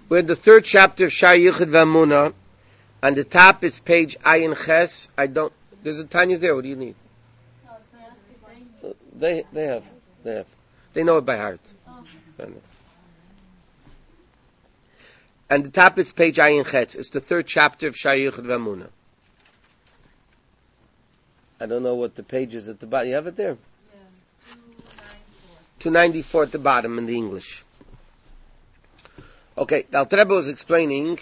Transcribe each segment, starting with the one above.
We're in the third chapter of Shar Yichud V'Amunah. On the top it's page Ayin Ches. There's a Tanya there. What do you need? They have. They know it by heart. And the top it's page Ayin Ches. It's the third chapter of Shar Yichud V'Amunah. I don't know what the page is at the bottom. You have it there? Yeah, 294 at the bottom in the English. Okay, the Alter Rebbe was explaining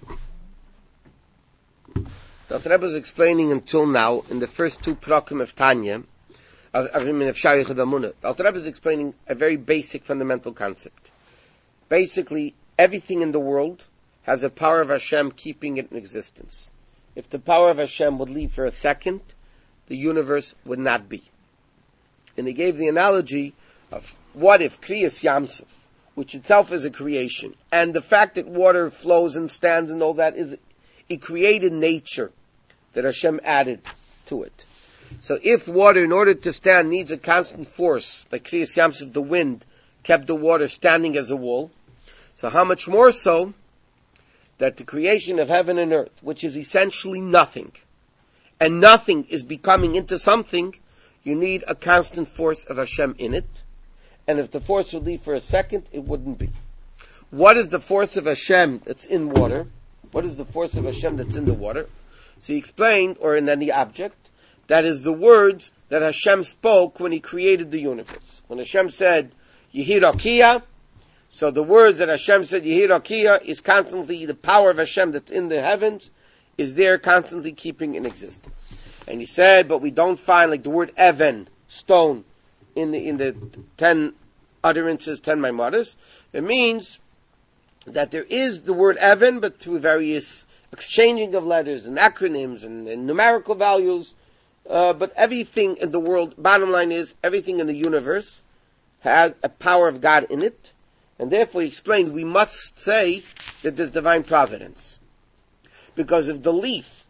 until now, in the first two prakim of Tanya, of Shar Yichud V'Amunah, the Alter Rebbe is explaining a very basic fundamental concept. Basically, everything in the world has a power of Hashem keeping it in existence. If the power of Hashem would leave for a second, the universe would not be. And he gave the analogy of what if Kriyas Yamsuf, which itself is a creation, and the fact that water flows and stands and all that it created nature that Hashem added to it. So if water, in order to stand, needs a constant force, like Kriyas Yamsuf, the wind, kept the water standing as a wall, so how much more so that the creation of heaven and earth, which is essentially nothing, and nothing is becoming into something, you need a constant force of Hashem in it. And if the force would leave for a second, it wouldn't be. What is the force of Hashem that's in water? What is the force of Hashem that's in the water? So he explained, or in any object, that is the words that Hashem spoke when he created the universe. When Hashem said, Yehi Rakiya, so the words that Hashem said, Yehi Rakiya, is constantly the power of Hashem that's in the heavens, is there constantly keeping in existence. And he said, but we don't find like the word Even, stone, in the 10 utterances, 10 Maimaris. It means that there is the word Even, but through various exchanging of letters and acronyms and numerical values. But everything in the world, bottom line is, everything in the universe has a power of God in it. And therefore he explained, we must say that there's divine providence. Because if the leaf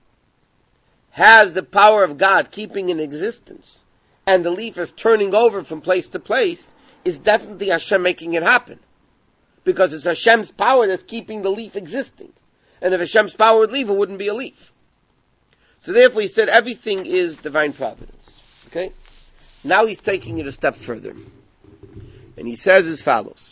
has the power of God keeping in existence, and the leaf is turning over from place to place, is definitely Hashem making it happen. Because it's Hashem's power that's keeping the leaf existing. And if Hashem's power would leave, it wouldn't be a leaf. So therefore he said everything is divine providence. Okay? Now he's taking it a step further. And he says as follows.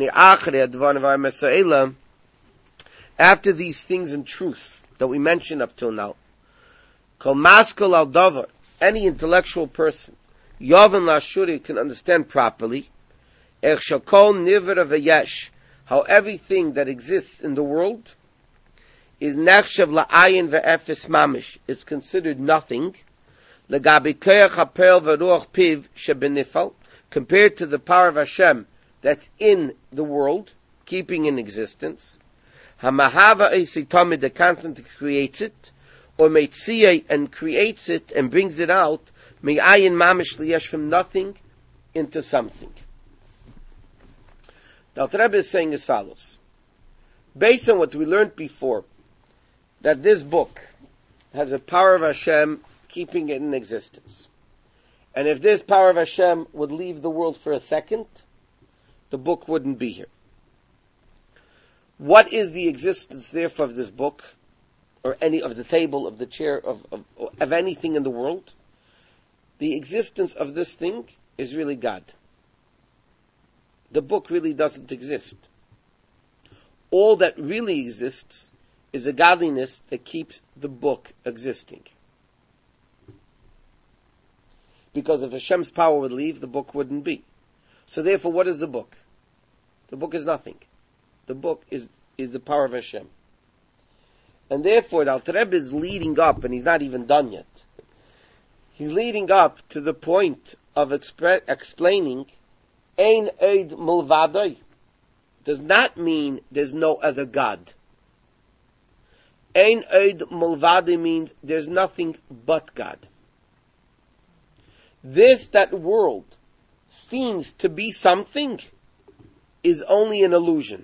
After these things and truths that we mentioned up till now, Kol maskal al davar, any intellectual person, Yavan Lashuri, can understand properly, Ech shakol nivra v'yesh, how everything that exists in the world is nechshav la'ayin ve'efes mamish, is considered nothing, legabi koyach hapel v'ruach piv shebenifal, compared to the power of Hashem that's in the world, keeping in existence, hamahava eisitamid, that constantly creates it, or meitziyah, and creates it and brings it out, me'ayin mamish liyesh, from nothing into something. The Alter Rebbe is saying as follows. Based on what we learned before, that this book has the power of Hashem keeping it in existence. And if this power of Hashem would leave the world for a second, the book wouldn't be here. What is the existence, therefore, of this book, or any of the table, of the chair, of anything in the world? The existence of this thing is really God. The book really doesn't exist. All that really exists is a godliness that keeps the book existing. Because if Hashem's power would leave, the book wouldn't be. So therefore, what is the book? The book is nothing. The book is the power of Hashem. And therefore, the Alter Rebbe is leading up, and he's not even done yet. He's leading up to the point of explaining Ein Eid Mulvadoi. Does not mean there's no other God. Ein Eid Mulvadoi means there's nothing but God. That world seems to be something is only an illusion.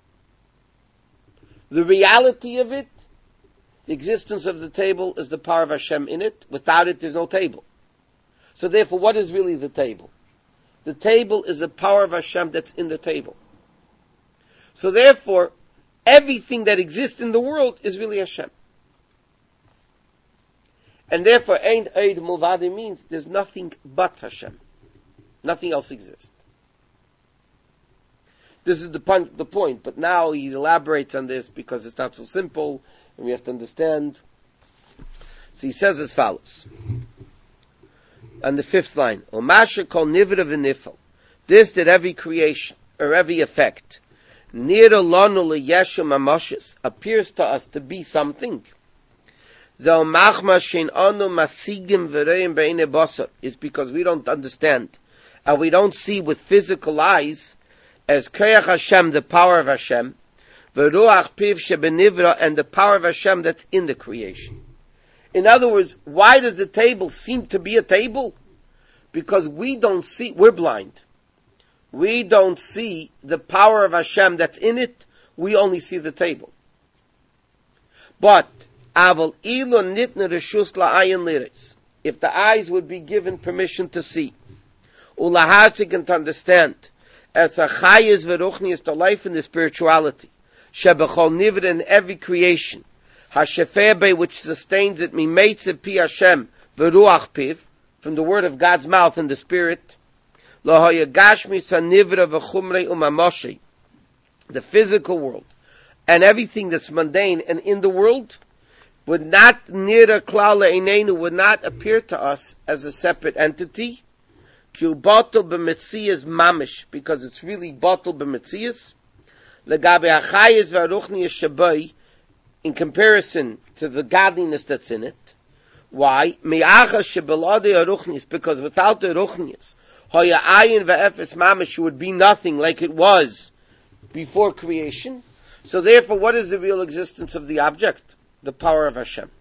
The reality of it, the existence of the table, is the power of Hashem in it. Without it, there's no table. So therefore, what is really the table? The table is the power of Hashem that's in the table. So therefore, everything that exists in the world is really Hashem. And therefore, Ein Eid Mulvade means there's nothing but Hashem. Nothing else exists. This is the point, but now he elaborates on this because it's not so simple, and we have to understand. So he says as follows. On the 5th line, Omasha kol nivra v'nifel. This that every creation, or every effect, nira lanu leyeshu mamoshes, appears to us to be something. Zel machma shein anu masigim v'reim be'ine basar, is because we don't understand, and we don't see with physical eyes, as Koyach Hashem, the power of Hashem, v'ruach piv shebenivra, and the power of Hashem that's in the creation. In other words, why does the table seem to be a table? Because we don't see, we're blind. We don't see the power of Hashem that's in it, we only see the table. But, aval ilo nitne reshus la'ayin liris, if the eyes would be given permission to see, ulahasik and to understand, as a chayes v'ruchni, the life and the spirituality, shebechol nivra, in every creation, hashefebe, which sustains it, mimeitze pi Hashem v'ruach piv, from the word of God's mouth and the spirit, lohoya gashmi sanivra v'chumrei umamoshi, the physical world, and everything that's mundane and in the world, would not nira klal le'einenu, would not appear to us as a separate entity, because it's really bottle b'metzias. Legabe hachayis v'aruchnius shabai, in comparison to the godliness that's in it. Why? Me'achas shebelade aruchnius, because without the aruchnius, hoya ayin v'efes mamish, would be nothing like it was before creation. So therefore, what is the real existence of the object? The power of Hashem.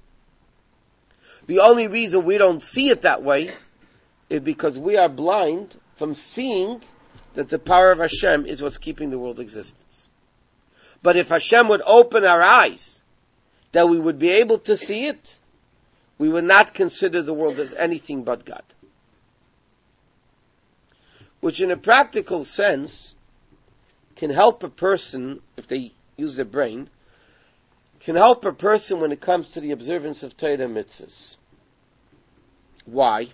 The only reason we don't see it that way is because we are blind from seeing that the power of Hashem is what's keeping the world existence. But if Hashem would open our eyes, that we would be able to see it, we would not consider the world as anything but God. Which in a practical sense can help a person, if they use their brain, can help a person when it comes to the observance of Torah mitzvahs. Why?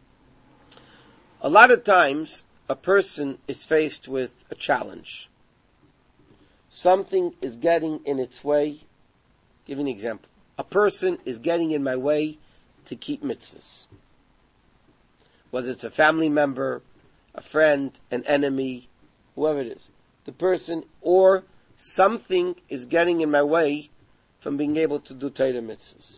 A lot of times, a person is faced with a challenge. Something is getting in its way. Give an example. A person is getting in my way to keep mitzvahs. Whether it's a family member, a friend, an enemy, whoever it is. The person or something is getting in my way from being able to do Torah mitzvahs.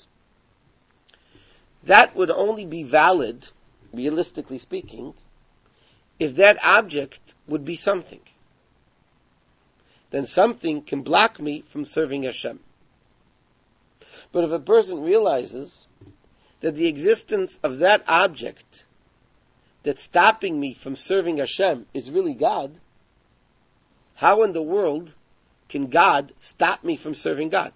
That would only be valid, realistically speaking, if that object would be something. Then something can block me from serving Hashem. But if a person realizes that the existence of that object that's stopping me from serving Hashem is really God, how in the world can God stop me from serving God?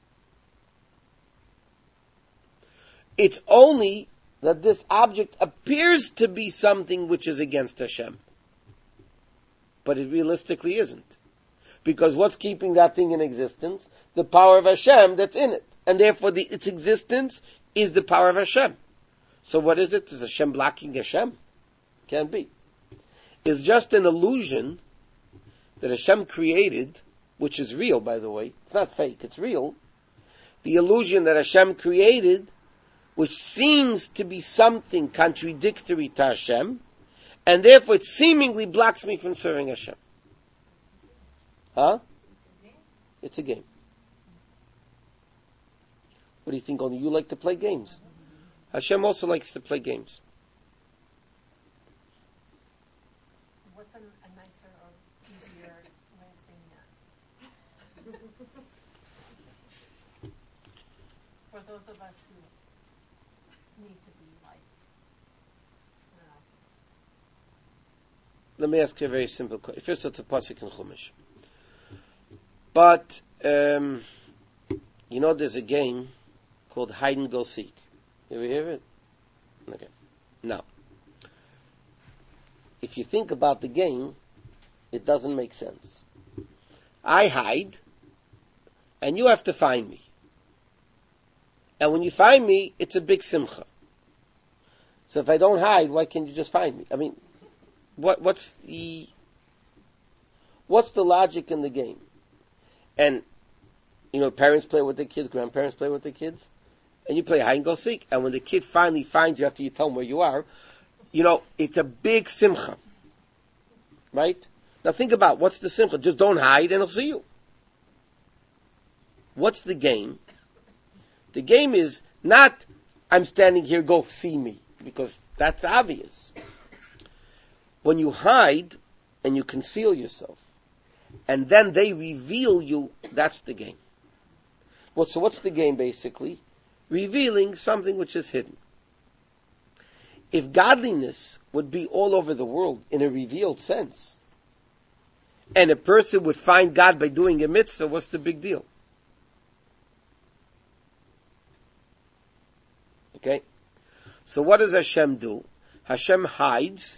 It's only that this object appears to be something which is against Hashem. But it realistically isn't. Because what's keeping that thing in existence? The power of Hashem that's in it. And therefore its existence is the power of Hashem. So what is it? Is Hashem blocking Hashem? Can't be. It's just an illusion that Hashem created, which is real, by the way. It's not fake, it's real. The illusion that Hashem created, which seems to be something contradictory to Hashem, and therefore it seemingly blocks me from serving Hashem. Huh? It's a game. What do you think? Only you like to play games. Hashem also likes to play games. What's a nicer or easier way of saying that? For those of us who need to be like, Let me ask you a very simple question. First, it's a pasuk in Chumash. But, there's a game called Hide and Go Seek. You ever hear of it? Okay. Now, if you think about the game, it doesn't make sense. I hide, and you have to find me. And when you find me, it's a big simcha. So if I don't hide, why can't you just find me? I mean, what's the logic in the game? And, parents play with their kids, grandparents play with their kids, and you play hide and go seek. And when the kid finally finds you after you tell him where you are, it's a big simcha. Right? Now think about what's the simcha. Just don't hide and he'll see you. What's the game? The game is not, I'm standing here, go see me, because that's obvious. When you hide and you conceal yourself, and then they reveal you, that's the game. Well, so what's the game basically? Revealing something which is hidden. If godliness would be all over the world in a revealed sense, and a person would find God by doing a mitzvah, what's the big deal? Okay? So what does Hashem do? Hashem hides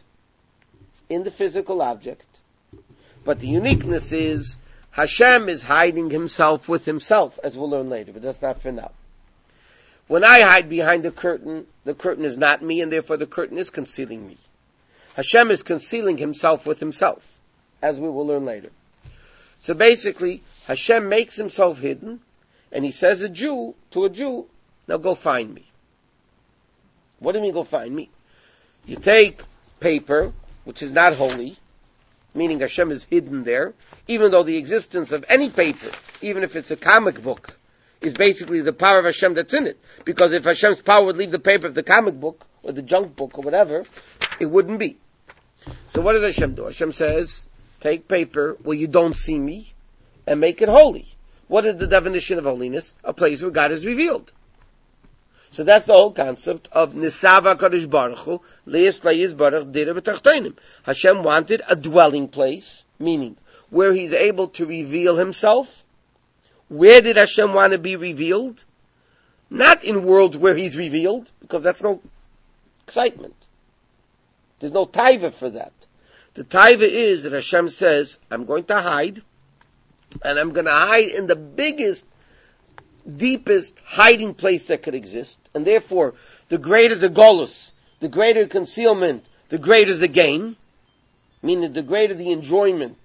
in the physical object. But the uniqueness is Hashem is hiding himself with himself, as we'll learn later, but that's not for now. When I hide behind the curtain is not me, and therefore the curtain is concealing me. Hashem is concealing himself with himself, as we will learn later. So basically, Hashem makes himself hidden, and he says to a Jew, now go find me. What do you mean go find me? You take paper, which is not holy, meaning Hashem is hidden there, even though the existence of any paper, even if it's a comic book, is basically the power of Hashem that's in it. Because if Hashem's power would leave the paper of the comic book, or the junk book, or whatever, it wouldn't be. So what does Hashem do? Hashem says, take paper where you don't see me, and make it holy. What is the definition of holiness? A place where God is revealed. So that's the whole concept of Nisava Kadosh Baruch Hu, Leis Layis Baruch Dira B'Tachteinim. Hashem wanted a dwelling place, meaning where he's able to reveal himself. Where did Hashem want to be revealed? Not in worlds where he's revealed, because that's no excitement. There's no taiva for that. The taiva is that Hashem says, I'm going to hide, and I'm going to hide in the biggest, deepest hiding place that could exist, and therefore, the greater the golus, the greater concealment, the greater the gain, meaning the greater the enjoyment.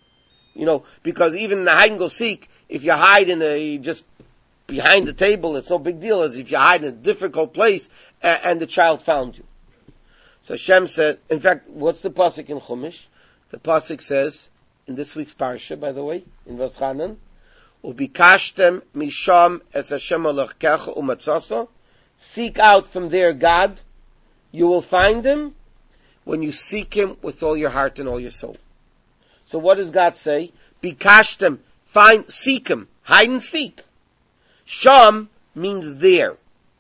Because even in the hide and go seek, if you hide just behind the table, it's no big deal as if you hide in a difficult place and the child found you. So Hashem said, in fact, what's the pasuk in Chumash? The pasuk says, in this week's parsha, by the way, in Vaschanan, Ubikashtem misham es Hashem alachkecha umatzasa. Seek out from there God. You will find him when you seek him with all your heart and all your soul. So what does God say? Bikashtem, seek him, hide and seek. Sham means there.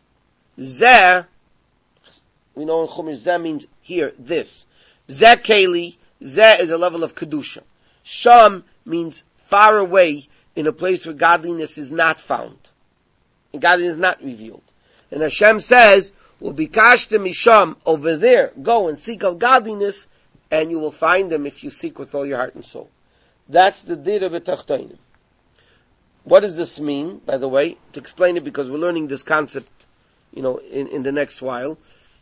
Zeh, we know in Chumash, Zeh means here, this. Zeh keli, Zeh is a level of kedusha. Sham means far away, in a place where godliness is not found. And godliness is not revealed. And Hashem says, Ubikashtem misham, over there, go and seek out godliness, and you will find them if you seek with all your heart and soul. That's the Dira B'Tachteinim. What does this mean, by the way? To explain it, because we're learning this concept, in the next while.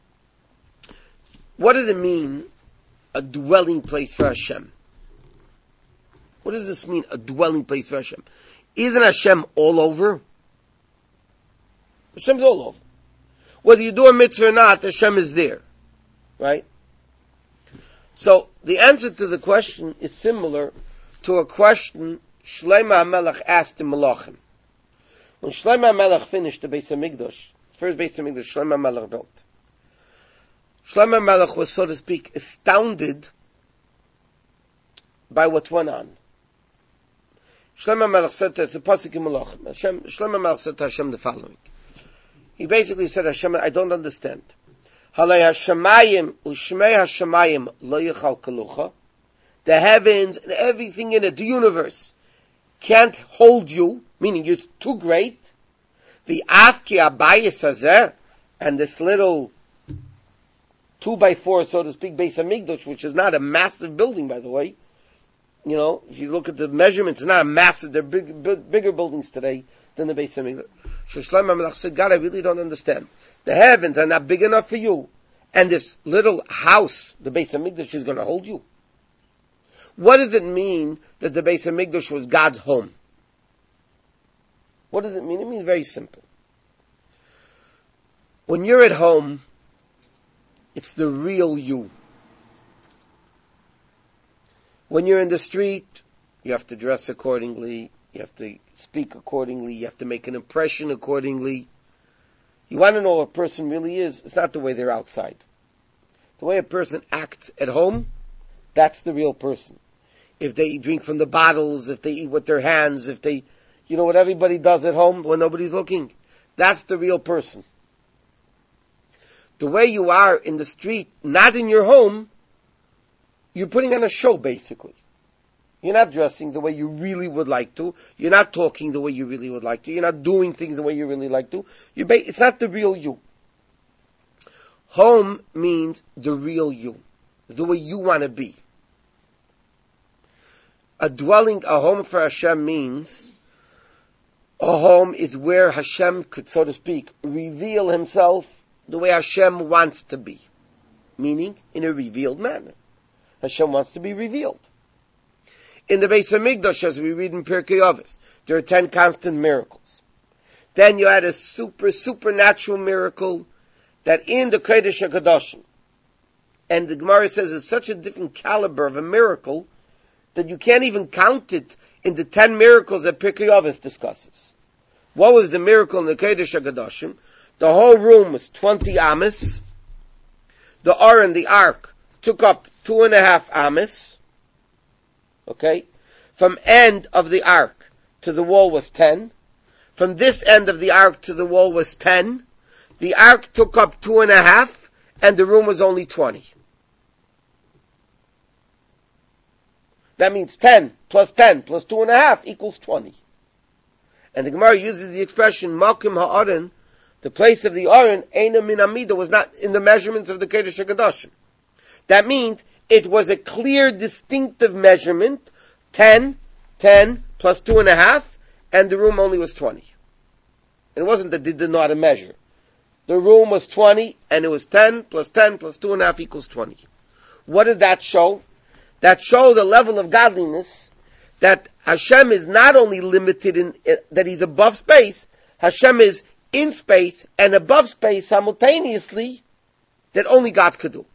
What does it mean, a dwelling place for Hashem? What does this mean, a dwelling place for Hashem? Isn't Hashem all over? Hashem's all over. Whether you do a mitzvah or not, Hashem is there. Right? So, the answer to the question is similar to a question Shlomo HaMelech asked in Malachim. When Shlomo HaMelech finished the Beis HaMikdash, first Beis HaMikdash Shlomo HaMelech built, Shlomo HaMelech was, so to speak, astounded by what went on. Shlomo HaMelech said to, it's a pasuk in Malachim, Shlomo HaMelech said to Hashem the following. He basically said, Hashem, I don't understand. Halei hashamayim u'shmei hashamayim lo yichalkalucha. The heavens and everything in it, the universe, can't hold you, meaning you're too great. The afki abayis hazeh, and this little 2x4, so to speak, Beis HaMikdash, which is not a massive building, by the way, You know, if you look at the measurements, it's not a massive, they're bigger buildings today than the Beis Hamikdash. Shlomo HaMelech said, God, I really don't understand. The heavens are not big enough for you. And this little house, the Beis Hamikdash, is going to hold you. What does it mean that the Beis Hamikdash was God's home? What does it mean? It means very simple. When you're at home, it's the real you. When you're in the street, you have to dress accordingly, you have to speak accordingly, you have to make an impression accordingly. You want to know what a person really is, it's not the way they're outside. The way a person acts at home, that's the real person. If they drink from the bottles, if they eat with their hands, if they, you know what everybody does at home when nobody's looking, that's the real person. The way you are in the street, not in your home, you're putting on a show, basically. You're not dressing the way you really would like to. You're not talking the way you really would like to. You're not doing things the way you really like to. It's not the real you. Home means the real you, the way you want to be. A dwelling, a home for Hashem means a home is where Hashem could, so to speak, reveal himself the way Hashem wants to be. Meaning, in a revealed manner. Hashem wants to be revealed. In the Beis Hamikdash, as we read in Pirkei Avos, there are 10 constant miracles. Then you had a supernatural miracle that in the Kodesh HaKadoshim, and the Gemara says it's such a different caliber of a miracle that you can't even count it in the 10 miracles that Pirkei Avos discusses. What was the miracle in the Kodesh HaKadoshim? The whole room was 20 amas. The Aron, the ark, took up 2.5 amas. Okay? From end of the ark to the wall was 10. From this end of the ark to the wall was 10. The ark took up 2.5, and the room was only 20. That means 10 plus 2.5 equals 20. And the Gemara uses the expression, Malkim ha'aron, the place of the Aron, Eina min Amida, was not in the measurements of the Kodesh HaKadoshim. That means it was a clear, distinctive measurement, 10 plus 2.5, and the room only was 20. It wasn't that they didn't know how to measure. The room was 20, and it was 10 plus 2.5 equals 20. What did that show? That shows the level of godliness, that Hashem is not only limited in that he's above space, Hashem is in space and above space simultaneously, that only God could do.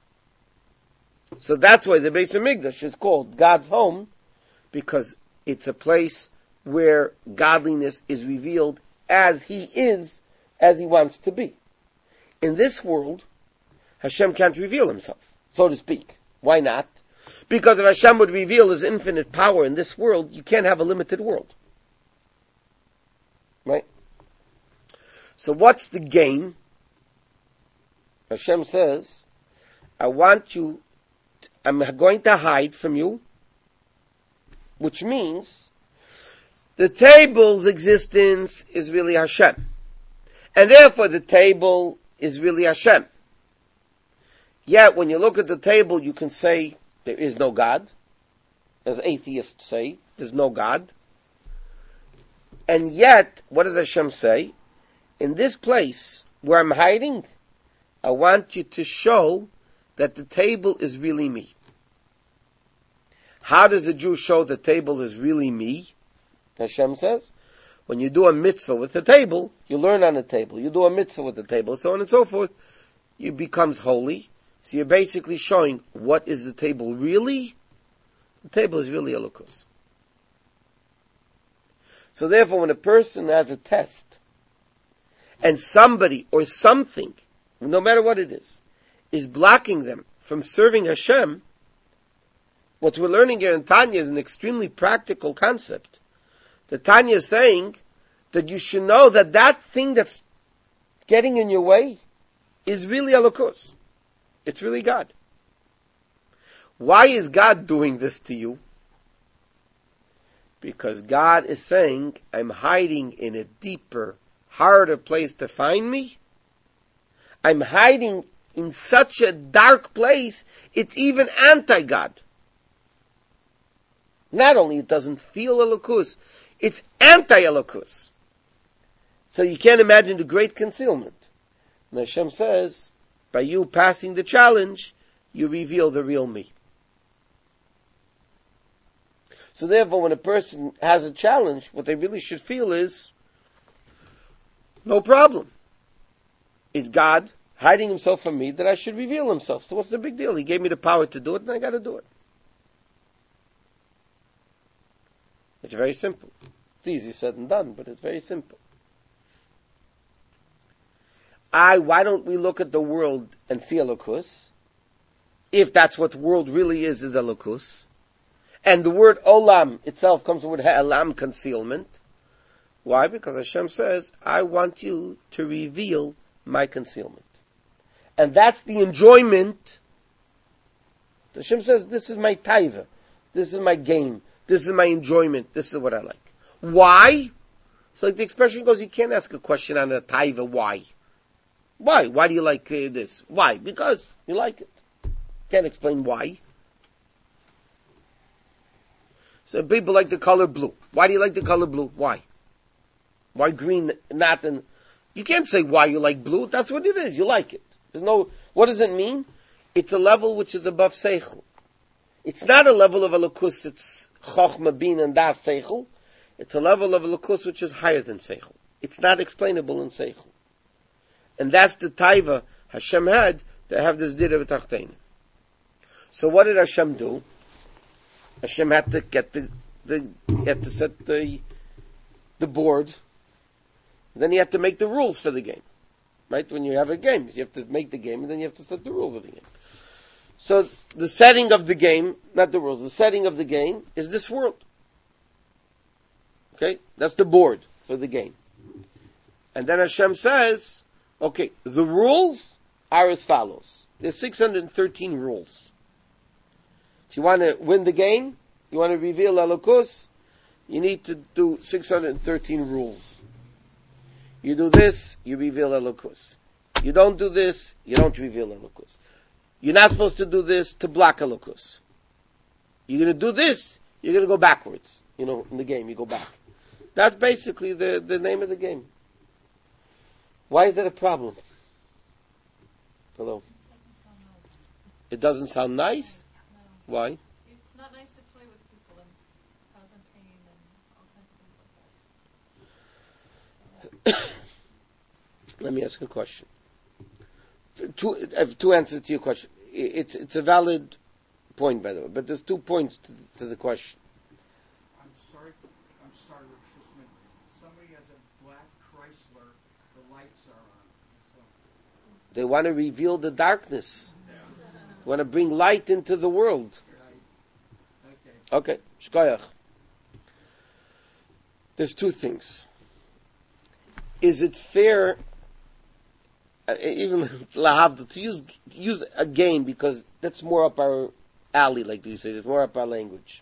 So that's why the Beis Hamikdash is called God's home, because it's a place where godliness is revealed as he is, as he wants to be. In this world, Hashem can't reveal himself, so to speak. Why not? Because if Hashem would reveal his infinite power in this world, you can't have a limited world. Right? So what's the gain? Hashem says, I'm going to hide from you, which means the table's existence is really Hashem. And therefore the table is really Hashem. Yet when you look at the table, you can say there is no God. As atheists say, there's no God. And yet, what does Hashem say? In this place where I'm hiding, I want you to show that the table is really me. How does the Jew show the table is really me? Hashem says, when you do a mitzvah with the table, you learn on the table. You do a mitzvah with the table, so on and so forth. It becomes holy. So you're basically showing what is the table really? The table is really Elokus. So therefore, when a person has a test, and somebody or something, no matter what it is blocking them from serving Hashem, what we're learning here in Tanya is an extremely practical concept. The Tanya is saying that you should know that that thing that's getting in your way is really Elokus. It's really God. Why is God doing this to you? Because God is saying, I'm hiding in a deeper, harder place to find me. I'm hiding in such a dark place, it's even anti-God. Not only it doesn't feel Elokus, it's anti-Elokus. So you can't imagine the great concealment. And Hashem says, by you passing the challenge, you reveal the real me. So therefore, when a person has a challenge, what they really should feel is, no problem. It's God hiding himself from me that I should reveal himself. So what's the big deal? He gave me the power to do it, and I gotta do it. It's very simple. It's easy said and done, but it's very simple. Why don't we look at the world and see Elokus? If that's what the world really is Elokus. And the word olam itself comes from the word ha'elam, concealment. Why? Because Hashem says, I want you to reveal my concealment. And that's the enjoyment. Hashem says, this is my taiva. This is my game. This is my enjoyment. This is what I like. Why? So like the expression goes, you can't ask a question on a taiva, why? Why? Why do you like this? Why? Because you like it. Can't explain why. So people like the color blue. Why do you like the color blue? Why? Why green not? And you can't say why you like blue. That's what it is. You like it. There's no. What does it mean? It's a level which is above seichel. It's not a level of elokus. It's chochma, bin, and das seichel. It's a level of elokus which is higher than seichel. It's not explainable in seichel. And that's the taiva Hashem had to have this dira b'tachtein. So what did Hashem do? Hashem had to get had to set the board. Then he had to make the rules for the game. Right? When you have a game, you have to make the game and then you have to set the rules of the game. So the setting of the game, not the rules, the setting of the game is this world. Okay? That's the board for the game. And then Hashem says, okay, the rules are as follows. There's 613 rules. If you want to win the game, you want to reveal Elokus, you need to do 613 rules. You do this, you reveal Elokus. You don't do this, you don't reveal Elokus. You're not supposed to do this to block Elokus. You're going to do this, you're going to go backwards. In the game, you go back. That's basically the name of the game. Why is that a problem? Hello? It doesn't sound nice? No. Why? It's not nice to play with people and cause them pain and all kinds of things like that. Let me ask you a question. I have two answers to your question. It's a valid point, by the way, but there's 2 points to the question. I'm sorry, Rav Schussman. Somebody has a black Chrysler. The lights are on. So. They want to reveal the darkness. They want to bring light into the world. Right. Okay. Shkoyach. There's 2 things. Is it fair, even lahavdil, to use a game, because that's more up our alley, like you say, it's more up our language.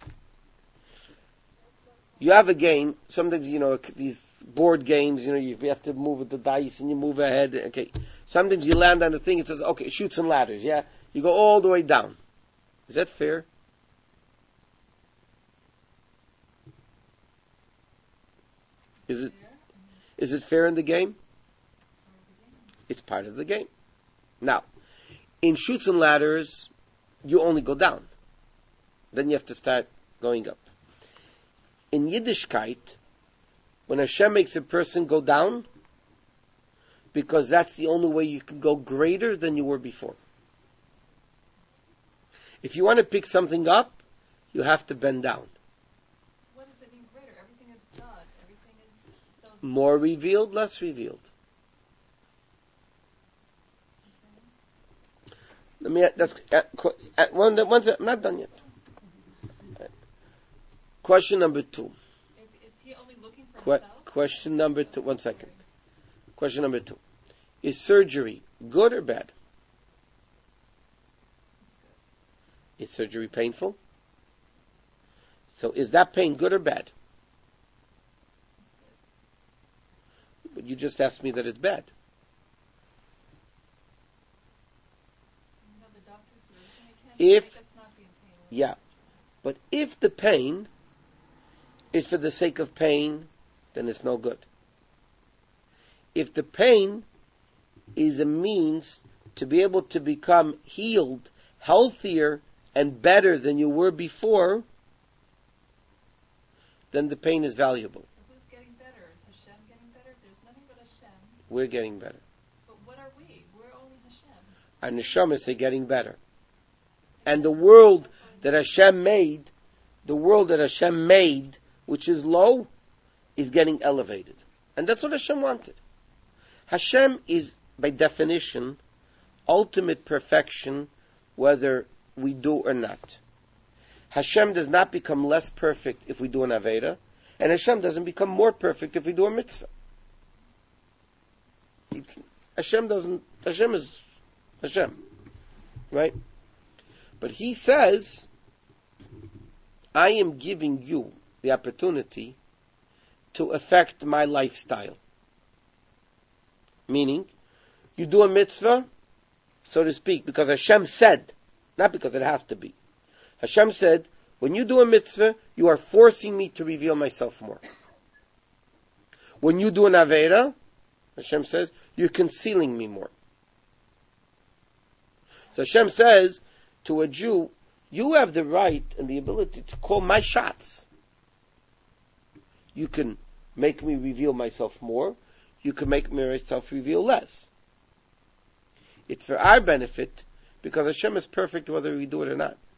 You have a game, sometimes, these board games, you have to move with the dice and you move ahead, okay. Sometimes you land on the thing, it says, okay, shoots and ladders, yeah? You go all the way down. Is that fair? Is it fair in the game? It's part of the game. Now, in shoots and ladders, you only go down. Then you have to start going up. In Yiddishkeit, when Hashem makes a person go down, because that's the only way you can go greater than you were before. If you want to pick something up, you have to bend down. What does it mean greater? Everything is God. Everything is so... More revealed, less revealed. Let me. That's I'm not done yet. Question number 2. Is he only looking for himself? Question number 2. 1 second. Question number 2. Is surgery good or bad? Is surgery painful? So is that pain good or bad? But you just asked me that it's bad. The doctors do everything they can to make us not be in pain. Yeah. But if the pain is for the sake of pain, then it's no good. If the pain is a means to be able to become healed, healthier, and better than you were before, then the pain is valuable. So who's getting better? Is Hashem getting better? There's nothing but Hashem. We're getting better. But what are we? We're only Hashem. Our neshamas are getting better. And the world that Hashem made, which is low, is getting elevated. And that's what Hashem wanted. Hashem is, by definition, ultimate perfection, whether we do or not. Hashem does not become less perfect if we do an Aveda, and Hashem doesn't become more perfect if we do a mitzvah. Hashem is Hashem. Right? But He says, I am giving you the opportunity to affect my lifestyle. Meaning, you do a mitzvah, so to speak, because Hashem said, not because it has to be. Hashem said, when you do a mitzvah, you are forcing me to reveal myself more. When you do an Avera, Hashem says, you're concealing me more. So Hashem says to a Jew, you have the right and the ability to call my shots. You can make me reveal myself more. You can make myself reveal less. It's for our benefit, because Hashem is perfect whether we do it or not.